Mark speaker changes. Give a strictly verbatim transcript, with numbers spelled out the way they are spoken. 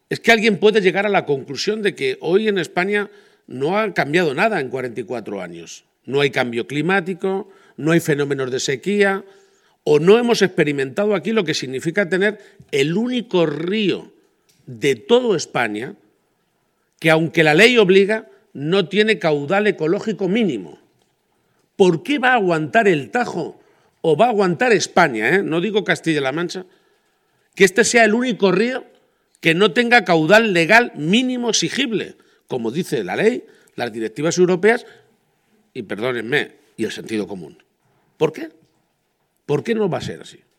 Speaker 1: Es que alguien puede llegar a la conclusión de que hoy en España no ha cambiado nada en cuarenta y cuatro años. No hay cambio climático, no hay fenómenos de sequía, o no hemos experimentado aquí lo que significa tener el único río de toda España que, aunque la ley obliga, no tiene caudal ecológico mínimo. ¿Por qué va a aguantar el Tajo o va a aguantar España, eh? No digo Castilla-La Mancha, que este sea el único río que no tenga caudal legal mínimo exigible, como dice la ley, las directivas europeas y, perdónenme, y el sentido común? ¿Por qué? ¿Por qué no va a ser así?